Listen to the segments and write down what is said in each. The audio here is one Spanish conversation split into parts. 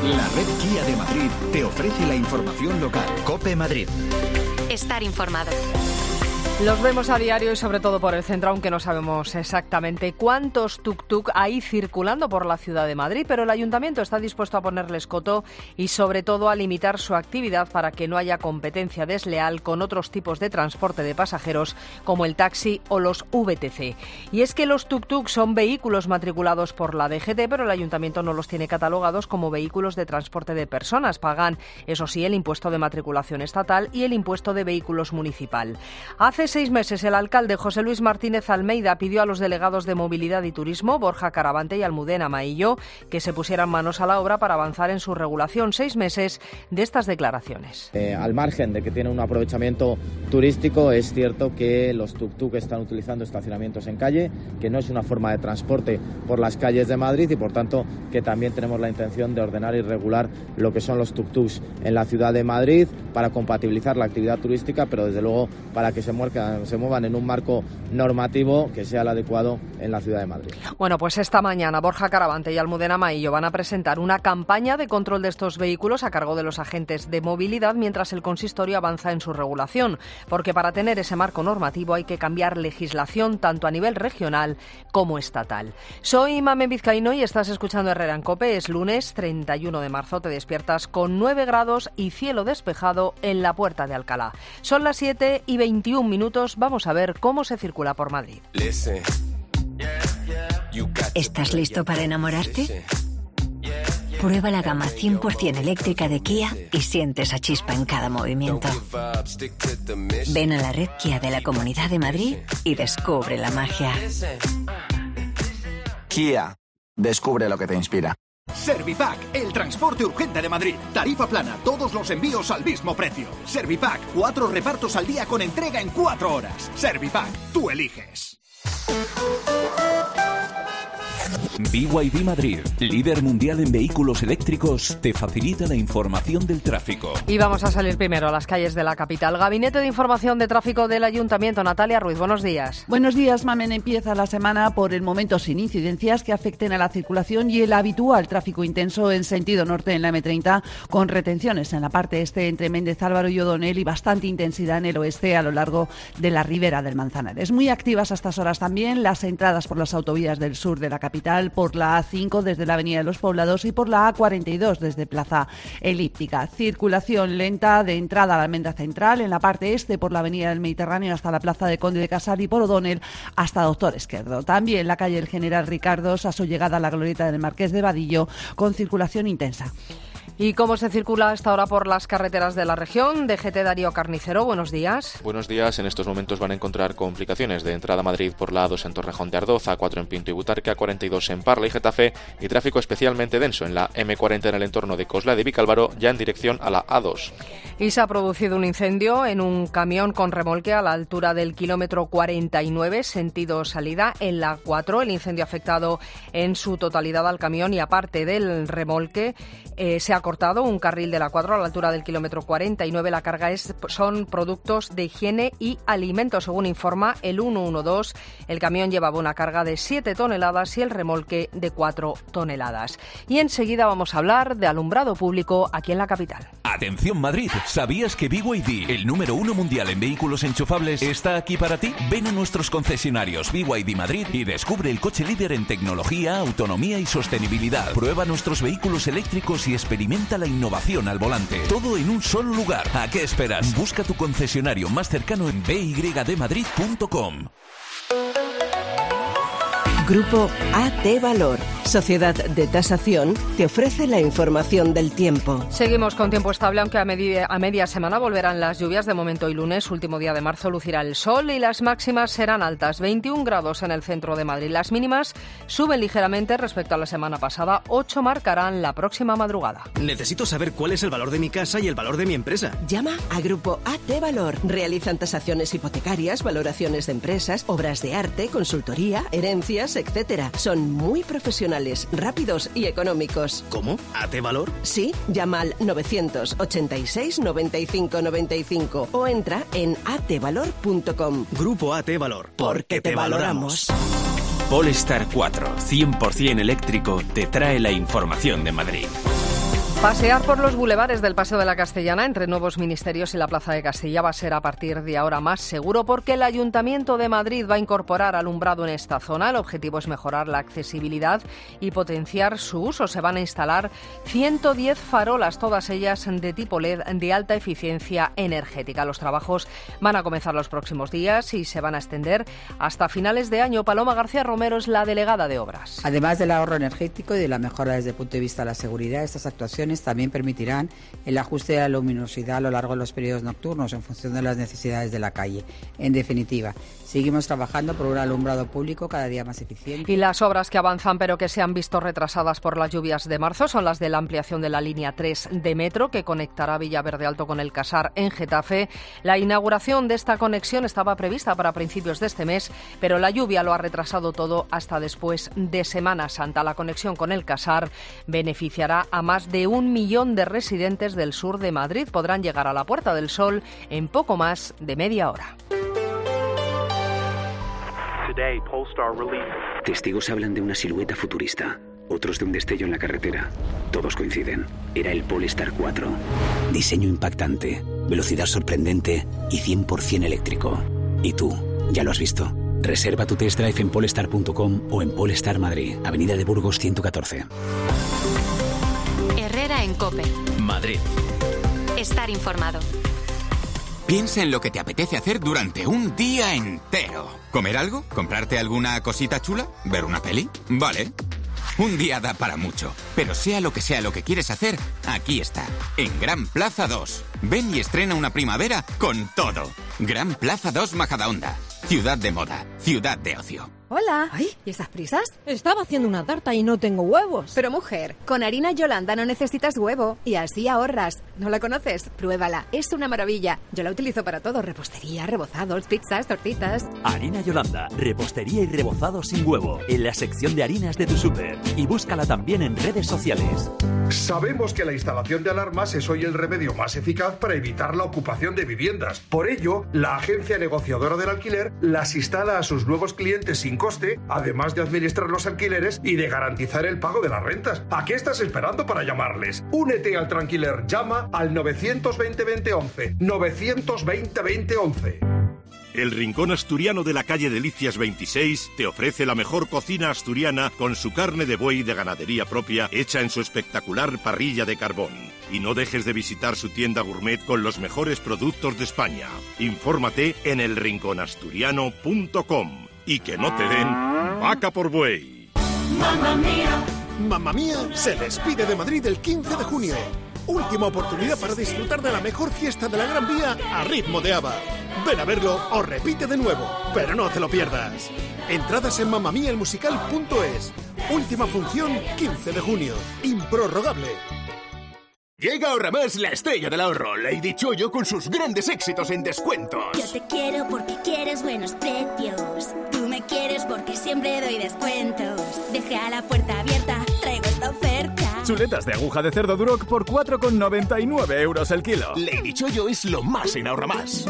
La red Kia de Madrid te ofrece la información local. COPE Madrid. Estar informado. Los vemos a diario y sobre todo por el centro, aunque no sabemos exactamente cuántos tuk-tuk hay circulando por la ciudad de Madrid, pero el ayuntamiento está dispuesto a ponerles coto y sobre todo a limitar su actividad para que no haya competencia desleal con otros tipos de transporte de pasajeros como el taxi o los VTC. Y es que los tuk-tuk son vehículos matriculados por la DGT, pero el ayuntamiento no los tiene catalogados como vehículos de transporte de personas. Pagan, eso sí, el impuesto de matriculación estatal y el impuesto de vehículos municipal. Hace 6 meses el alcalde José Luis Martínez Almeida pidió a los delegados de Movilidad y Turismo, Borja Caravante y Almudena Maillo, que se pusieran manos a la obra para avanzar en su regulación. 6 meses de estas declaraciones. Al margen de que tiene un aprovechamiento turístico, es cierto que los tuk-tuk están utilizando estacionamientos en calle, que no es una forma de transporte por las calles de Madrid y por tanto que también tenemos la intención de ordenar y regular lo que son los tuk-tuks en la ciudad de Madrid para compatibilizar la actividad turística, pero desde luego para que se muevan en un marco normativo que sea el adecuado en la ciudad de Madrid. Bueno, pues esta mañana Borja Caravante y Almudena Maillo van a presentar una campaña de control de estos vehículos a cargo de los agentes de movilidad mientras el consistorio avanza en su regulación, porque para tener ese marco normativo hay que cambiar legislación tanto a nivel regional como estatal. Soy Mamen Vizcaíno y estás escuchando Herrera en COPE. Es lunes 31 de marzo, te despiertas con 9 grados y cielo despejado en la Puerta de Alcalá. Son las 7:21 minutos. Vamos a ver cómo se circula por Madrid. ¿Estás listo para enamorarte? Prueba la gama 100% eléctrica de Kia y siente esa chispa en cada movimiento. Ven a la red Kia de la Comunidad de Madrid y descubre la magia. Kia, descubre lo que te inspira. Servipack, el transporte urgente de Madrid. Tarifa plana, todos los envíos al mismo precio. Servipack, 4 repartos al día con entrega en 4 horas. Servipack, tú eliges. BYD Madrid, líder mundial en vehículos eléctricos, te facilita la información del tráfico. Y vamos a salir primero a las calles de la capital. Gabinete de Información de Tráfico del Ayuntamiento. Natalia Ruiz, buenos días. Buenos días, Mamen. Empieza la semana por el momento sin incidencias que afecten a la circulación y el habitual tráfico intenso en sentido norte en la M30, con retenciones en la parte este entre Méndez Álvaro y O'Donnell y bastante intensidad en el oeste a lo largo de la ribera del Manzanares. Muy activas a estas horas también las entradas por las autovías del sur de la capital, por la A5 desde la Avenida de los Poblados y por la A42 desde Plaza Elíptica. Circulación lenta de entrada a la Almendra Central, en la parte este por la Avenida del Mediterráneo hasta la Plaza de Conde de Casal y por O'Donnell hasta Doctor Esquerdo. También la calle del General Ricardos a su llegada a la glorieta del Marqués de Vadillo con circulación intensa. ¿Y cómo se circula hasta ahora por las carreteras de la región? DGT Darío Carnicero, buenos días. Buenos días. En estos momentos van a encontrar complicaciones de entrada a Madrid por la A2 en Torrejón de Ardoz, A4 en Pinto y Butarque, A42 en Parla y Getafe y tráfico especialmente denso en la M40 en el entorno de Coslada y Vicálvaro, ya en dirección a la A2. Y se ha producido un incendio en un camión con remolque a la altura del kilómetro 49, sentido salida, en la A4. El incendio ha afectado en su totalidad al camión y aparte del remolque se ha cortado un carril de la 4 a la altura del kilómetro 49. La carga son productos de higiene y alimentos. Según informa el 112, el camión llevaba una carga de 7 toneladas y el remolque de 4 toneladas. Y enseguida vamos a hablar de alumbrado público aquí en la capital. Atención Madrid, ¿sabías que BYD, el número 1 mundial en vehículos enchufables, está aquí para ti? Ven a nuestros concesionarios BYD Madrid y descubre el coche líder en tecnología, autonomía y sostenibilidad. Prueba nuestros vehículos eléctricos y experimenta la innovación al volante. Todo en un solo lugar. ¿A qué esperas? Busca tu concesionario más cercano en byddmadrid.com. Grupo AT Valor, sociedad de tasación, te ofrece la información del tiempo. Seguimos con tiempo estable, aunque a media semana volverán las lluvias. De momento hoy lunes, último día de marzo, lucirá el sol y las máximas serán altas. 21 grados en el centro de Madrid. Las mínimas suben ligeramente respecto a la semana pasada. 8 marcarán la próxima madrugada. Necesito saber cuál es el valor de mi casa y el valor de mi empresa. Llama a Grupo AT Valor. Realizan tasaciones hipotecarias, valoraciones de empresas, obras de arte, consultoría, herencias, etcétera. Son muy profesionales, rápidos y económicos. ¿Cómo? ¿AT Valor? Sí, llama al 986 95 95 o entra en atvalor.com. Grupo AT Valor. Porque te valoramos. Polestar 4, 100% eléctrico, te trae la información de Madrid. Pasear por los bulevares del Paseo de la Castellana entre nuevos ministerios y la Plaza de Castilla va a ser a partir de ahora más seguro porque el Ayuntamiento de Madrid va a incorporar alumbrado en esta zona. El objetivo es mejorar la accesibilidad y potenciar su uso. Se van a instalar 110 farolas, todas ellas de tipo LED de alta eficiencia energética. Los trabajos van a comenzar los próximos días y se van a extender hasta finales de año. Paloma García Romero es la delegada de Obras. Además del ahorro energético y de la mejora desde el punto de vista de la seguridad, estas actuaciones también permitirán el ajuste de la luminosidad a lo largo de los periodos nocturnos en función de las necesidades de la calle. En definitiva, seguimos trabajando por un alumbrado público cada día más eficiente. Y las obras que avanzan pero que se han visto retrasadas por las lluvias de marzo son las de la ampliación de la línea 3 de metro que conectará Villaverde Alto con el Casar en Getafe. La inauguración de esta conexión estaba prevista para principios de este mes, pero la lluvia lo ha retrasado todo hasta después de Semana Santa. La conexión con el Casar beneficiará a más de 1 millón de residentes del sur de Madrid. Podrán llegar a la Puerta del Sol en poco más de media hora. Testigos hablan de una silueta futurista, otros de un destello en la carretera. Todos coinciden. Era el Polestar 4. Diseño impactante, velocidad sorprendente y 100% eléctrico. ¿Y tú? ¿Ya lo has visto? Reserva tu test drive en polestar.com o en Polestar Madrid, Avenida de Burgos 114. Herrera en COPE. Madrid. Estar informado. Piensa en lo que te apetece hacer durante un día entero. ¿Comer algo? ¿Comprarte alguna cosita chula? ¿Ver una peli? Vale. Un día da para mucho, pero sea lo que quieres hacer, aquí está, en Gran Plaza 2. Ven y estrena una primavera con todo. Gran Plaza 2 Majadahonda. Ciudad de moda, ciudad de ocio. Hola. Ay, ¿y estas prisas? Estaba haciendo una tarta y no tengo huevos. Pero mujer, con harina Yolanda no necesitas huevo y así ahorras. ¿No la conoces? Pruébala, es una maravilla. Yo la utilizo para todo, repostería, rebozados, pizzas, tortitas. Harina Yolanda, repostería y rebozado sin huevo, en la sección de harinas de tu súper. Y búscala también en redes sociales. Sabemos que la instalación de alarmas es hoy el remedio más eficaz para evitar la ocupación de viviendas. Por ello, la agencia negociadora del alquiler las instala a sus nuevos clientes sin coste, además de administrar los alquileres y de garantizar el pago de las rentas. ¿A qué estás esperando para llamarles? Únete al Tranquiler, llama al 920 2011. 920 2011. El Rincón Asturiano de la calle Delicias 26 te ofrece la mejor cocina asturiana con su carne de buey de ganadería propia hecha en su espectacular parrilla de carbón. Y no dejes de visitar su tienda gourmet con los mejores productos de España. Infórmate en elrinconasturiano.com y que no te den vaca por buey. ¡Mamma mía! Mamma Mía se despide de Madrid el 15 de junio. Última oportunidad para disfrutar de la mejor fiesta de la Gran Vía a ritmo de ABBA. Ven a verlo o repite de nuevo, pero no te lo pierdas. Entradas en mamamiaelmusical.es. Última función 15 de junio. Improrrogable. Llega Ahorra Más, la estrella del ahorro, Lady Chollo con sus grandes éxitos en descuentos. Yo te quiero porque quieres buenos precios. Tú me quieres porque siempre doy descuentos. Deja la puerta abierta, traigo esta oferta. Chuletas de aguja de cerdo Duroc por 4,99 euros el kilo. Lady Chollo es lo más en Ahorra Más.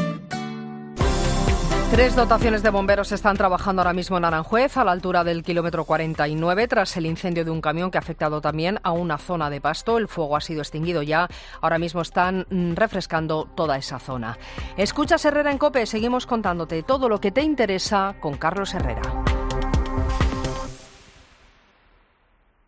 3 dotaciones de bomberos están trabajando ahora mismo en Aranjuez, a la altura del kilómetro 49, tras el incendio de un camión que ha afectado también a una zona de pasto. El fuego ha sido extinguido ya. Ahora mismo están refrescando toda esa zona. Escuchas Herrera en COPE. Seguimos contándote todo lo que te interesa con Carlos Herrera.